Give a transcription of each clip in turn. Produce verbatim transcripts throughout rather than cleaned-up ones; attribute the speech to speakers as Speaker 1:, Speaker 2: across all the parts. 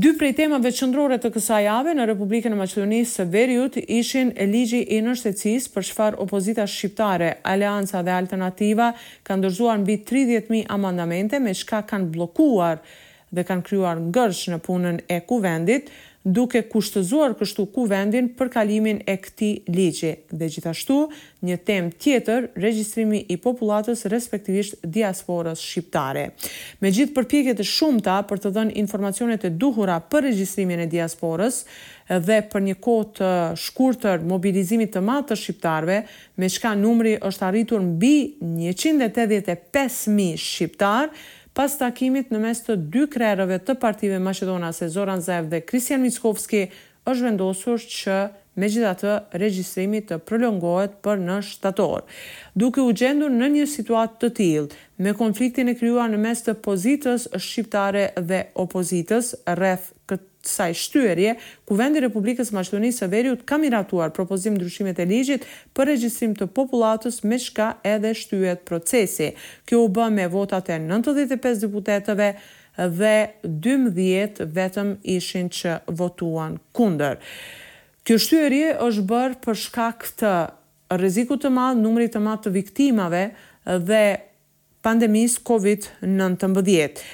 Speaker 1: Dy prej temave qendrore të kësaj jave në Republikën e Maqedonisë së Veriut ishin ligji i mbështetësisë për çfarë opozita shqiptare, Aleanca dhe Alternativa kanë dorëzuar mbi tridhjetë mijë amandamente me çka kanë bllokuar dhe kanë krijuar ngërsh në punën e kuvendit, duke kushtëzuar kështu kuvendin për kalimin e këtij ligji. Dhe gjithashtu, një temë tjetër, regjistrimi i popullatës, respektivisht diasporës shqiptare. Me gjithë përpjekjet e shumta për të dhënë informacionet e duhura për regjistrimin e diasporës dhe për një kohë të shkurtër mobilizimit të madh të shqiptarëve, me çka numri është arritur mbi njëqind e tetëdhjetë e pesë mijë shqiptar, pas takimit në mes të dy krerëve të partive maqedonase Zoran Zaev dhe Kristian Mickovski, është vendosur që megjithatë regjistrimi të prolongohet për në shtator. Duke u gjendur në një situatë të tillë, me konfliktin e krijuar në mes të pozitës shqiptare dhe opozitës rreth kësaj shtyerje, Kuvendi i Republikës së Maqedonisë së Veriut ka miratuar propozim ndryshimet e ligjit për regjistrim të popullatës, me çka edhe shtyhet procesi. Kjo u bë me votat e nëntëdhjetë e pesë deputetëve dhe dymbëdhjetë vetëm ishin që votuan kundër. Kjo shtyerje është bërë për shkak të rrezikut të madh, numrit të madh të viktimave dhe pandemisë kovid nëntëmbëdhjetë.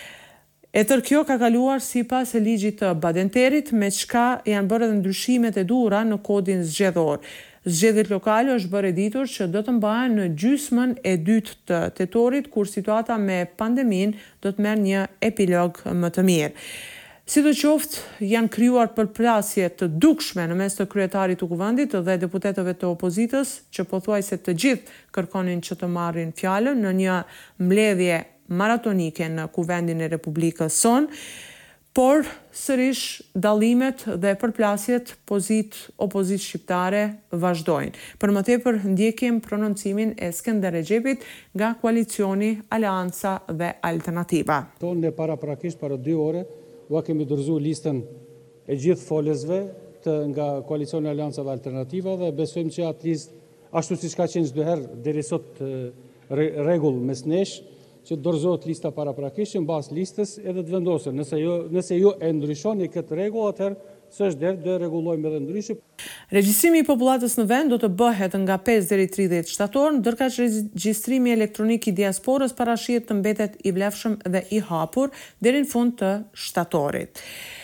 Speaker 1: E tërë kjo ka kaluar sipas e ligjit të Badenterit, me çka janë bërë edhe ndryshimet e duhura në kodin zgjedhor. Zgjedhjet lokale është bërë e ditur që do të mbahen në gjysmën e dytë të tetorit, kur situata me pandemin do të merr një epilog më të mirë. Sidoqoftë, janë krijuar përplasje të dukshme në mes të kryetarit të kuvendit dhe deputetëve të opozitës, që pothuajse të gjithë kërkonin që të marrin fjalën në një mbledhje maratonike në kuvendin e Republikës son, por sërish dallimet dhe përplasjet pozit-opozit shqiptare vazhdojnë. Për më tepër ndjekim prononcimin e Skënder Recepit nga koalicioni Aleanca dhe Alternativa.
Speaker 2: Tonë ne para prakisht para dy ore ua kemi dorëzuar listën e gjithë folësve të nga koalicioni Aleanca dhe Alternativa dhe besojmë që atë listë, ashtu siç ka qenë çdo herë deri sot rregull mes nesh, që dorëzohet lista para prakisht, në bazë listës edhe të vendosen. Nëse ju, nëse ju e ndryshoni këtë rregull, atëherë s'është der, do e rregullojmë edhe ndryshe.
Speaker 1: Regjistrimi i popullatës në vend do të bëhet nga pesë deri tridhjetë shtator, ndërkaq regjistrimi elektronik i diasporës parashihet të mbetet i vlefshëm dhe i hapur deri në fund të shtatorit.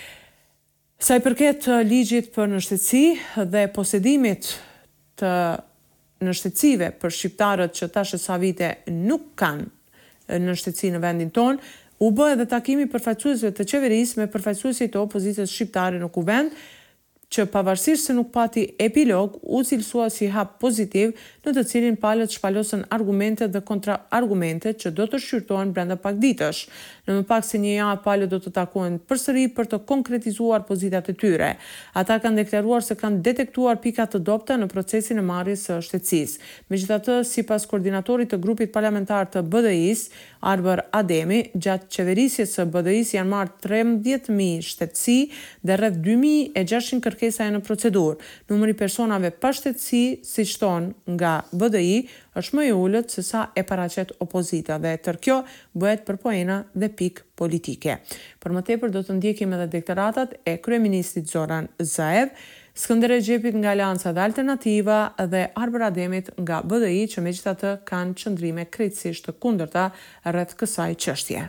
Speaker 1: Sa i përket ligjit për mbështetësi dhe posedimit të mbështetësive për shqiptarët që tash sa vite nuk kanë në mbështetësi në vendin tonë, u bë edhe takimi përfaqësuesve të qeverisë me përfaqësuesit të opozitës shqiptare në kuvend, që pavarësisht se nuk pati epilog, u cilësua si hap pozitiv në të cilin palët shpalosën argumente dhe kontra-argumente që do të shqyrtohen brenda pak ditësh. Në më pak se një javë palët do të takohen përsëri për të konkretizuar pozitat e tyre. Ata kanë deklaruar se kanë detektuar pika të dobta në procesin e marrjes së mbështetësisë. Megjithatë, sipas koordinatorit të grupit parlamentar të B D I-s, Arber Ademi, gjatë qeverisjes së B D I-s janë marrë trembëdhjetë mijë shtetësi dhe rreth dy mijë e gjashtëqind kërkesa e në procedurë. Numri personave pa shtetësi, siç thonë nga B D I, është më i ulët se sa e paraqet opozita dhe tërë kjo bëhet për poena dhe pikë politike. Për më tepër do të ndjekim edhe deklaratat e kryeministit Zoran Zaev, Skënder Recepit nga Aleanca dhe Alternativa dhe Arber Ademit nga B D I, që megjithatë kanë qëndrime krejtësisht të kundërta rreth kësaj çështje.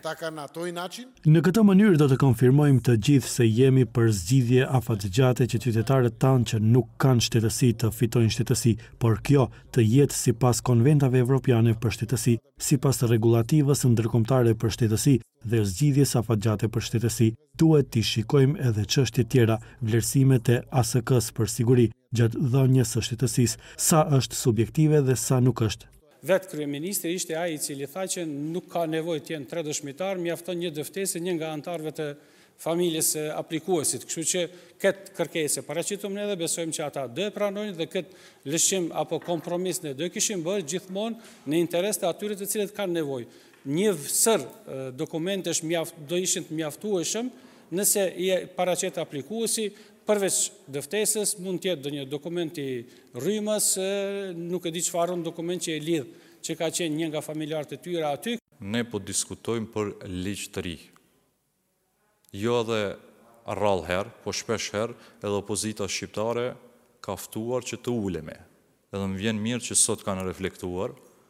Speaker 3: Në këtë mënyrë do të konfirmojmë të gjithë se jemi për zgjidhje afatgjate që qytetarët tanë që nuk kanë shtetësi të fitojnë shtetësi, por kjo të jetë sipas konventave evropiane për shtetësi, sipas rregulativës ndërkombëtare për shtetësi dhe zgjidhjes afatgjate për shtetësi. Duhet t'i shikojmë edhe çështje tjera, vlerësimet e A S K-s për siguri gjatë dhënies së shtetësisë, sa është subjektive dhe sa nuk është.
Speaker 2: Vetë kryeministri ishte ai i cili tha që nuk ka nevojë të jenë tre dëshmitar, mjafton një dëftesë një nga anëtarëve të familjes së aplikuesit. Kështu që këtë kërkesë paraqitëm ne dhe besojmë që ata do e pranojnë dhe këtë lëshim apo kompromis ne do kishim bërë gjithmonë në interes të atyre të cilët kanë nevojë. Një sër dokumentesh mjaft, do ishin të mjaftueshëm nëse i paraqet aplikuesi, përveç dëftesës, mund të jetë ndonjë dokument i rrymës, nuk e di çfarë dokument që e lidh, që ka qenë një nga familjarët e tyre aty.
Speaker 4: Ne po diskutojmë për ligj të ri. Jo edhe rrallë herë, po shpesh herë edhe opozita shqiptare ka ftuar që të ulemi. Edhe më vjen mirë që sot kanë reflektuar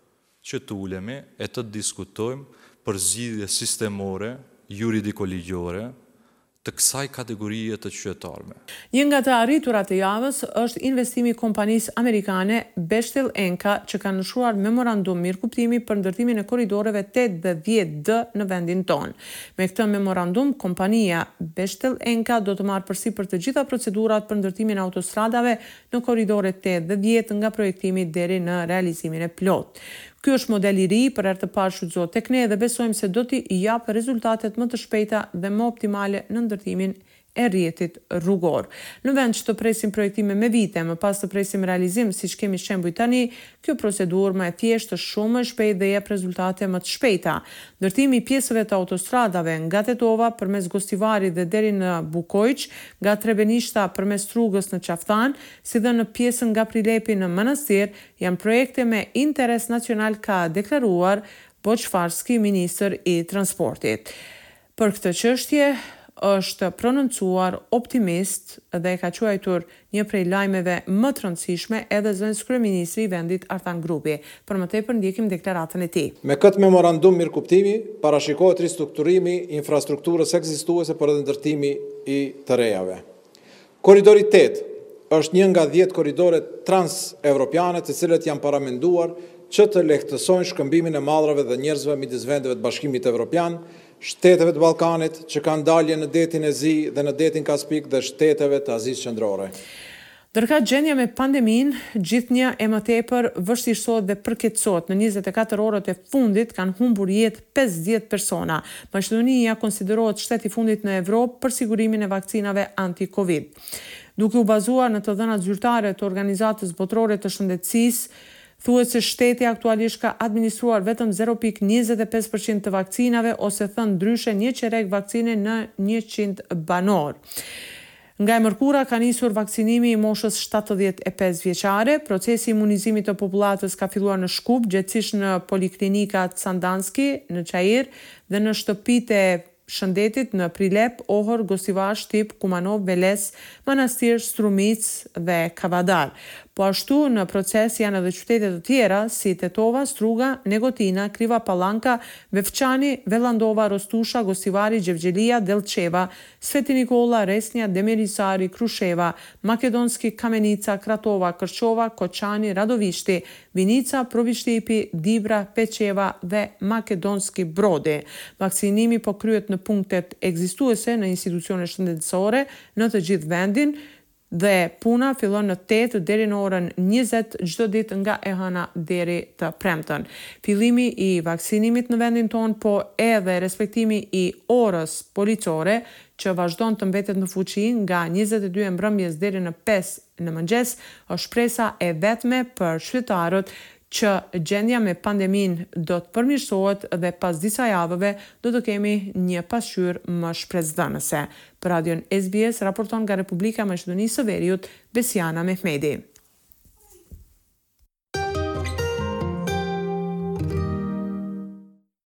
Speaker 4: që të ulemi e të diskutojmë për zgjidhje sistemore, juridiko-ligjore, të kësaj kategorie të qytetarëve.
Speaker 1: Një nga të arriturat e javës është investimi i kompanisë amerikane Bechtel Enka, që ka nënshtruar memorandum mirëkuptimi për ndërtimin e korridoreve osem dhe dhjetë D në vendin tonë. Me këtë memorandum, kompania Bechtel Enka do të marrë përsipër të gjitha procedurat për ndërtimin e autostradave në korridoret osem dhe dhjetë nga projektimi deri në realizimin e plot. Ky është model i ri, për herë të parë shfrytëzohet tek ne dhe besojmë se do t'i japë rezultatet më të shpejta dhe më optimale në ndërtimin e rrjetit rrugor. Në vend që të presim projektime me vite, më pas të presim realizim, siç kemi shembuj tani, kjo procedurë më e thjeshtë është shumë më e shpejtë dhe jep rezultate më të shpejta. Ndërtimi i pjesëve të autostradave nga Tetova përmes Gostivarit dhe deri në Bukojç, nga Trebenishta përmes Rrugës në Qaftan, si dhe në pjesën nga Prilepi në Manastir, janë projekte me interes nacional, ka deklaruar Boçfarski, ministër i transportit. Për këtë çështje është prononcuar optimist dhe ka quajtur një prej lajmeve më të rëndësishme edhe zëvendës kryeministri i vendit Artan Grupi. Për më tepër ndjekim deklaratën e tij.
Speaker 5: Me këtë memorandum mirëkuptimi parashikohet ristrukturimi i infrastrukturës ekzistuese për ndërtimi i të rejave. Korridori tetë është një nga dhjetë korridore trans-evropiane të cilët janë paramenduar që të lehtësojnë shkëmbimin e mallrave dhe njerëzve midis vendeve të Bashkimit Evropian, shteteve të Ballkanit që kanë dalje në detin e Zi dhe në detin Kaspik dhe shteteve të Azisë Qendrore.
Speaker 1: Ndërka gjendja me pandemin, gjithnjë e më tepër vështirësohet dhe përkeqësohet. Në njëzet e katër orët e fundit kanë humbur jetë pesëdhjetë persona. Maqedonia konsiderohet shteti i fundit në Evropë për sigurimin e vakcinave anti-Covid. Duke u bazuar në të dhënat zyrtare të Organizatës Botërore të Shëndetësisë, thuhet se shteti aktualisht ka administruar vetëm zero pikë njëzet e pesë përqind të vakcinave, ose thënë ndryshe një qerek vakcine në njëqind banor. Nga e mërkura ka nisur vakcinimi i moshës shtatëdhjetë e pesë vjeçare, procesi i imunizimit të popullatës ka filluar në Shkup, gjithsesi në poliklinikat Sandanski, në Çajir dhe në shtëpitë e shëndetit në Prilep, Ohër, Gostivar, Shtip, Kumanov, Veles, Manastir, Strumic dhe Kavadar. Po ashtu në proces janë edhe qytete të tjera si Tetova, Struga, Negotina, Kriva Pallanka, Vefçani, Vellandova, Rostusha, Gostivari, Gjevgjelia, Delçeva, Sveti Nikola, Resnja, Demirisari, Krusheva, Makedonski, Kamenica, Kratova, Kërçova, Koçani, Radovishti, Vinica, Provishtipi, Dibra, Peçeva dhe Makedonski Brodi. Vaksinimi po kryhet në punktet ekzistuese në institucione shëndetësore në të gjithë vendin, dhe puna fillon në tetë deri në orën njëzet çdo ditë nga e hëna deri të premten. Fillimi i vaksinimit në vendin tonë, po edhe respektimi i orës policore që vazhdon të mbetet në fuqi nga njëzet e dy e mbrëmjes deri në pesë në mëngjes, është shpresa e vetme për qytetarët që gjendja me pandemin do të përmirësohet dhe pas disa javëve do të kemi një pasqyrë më shpresdhënëse. Për Radion S B S raporton nga Republika e Maqedonisë së Veriut, Besiana Mehmeti.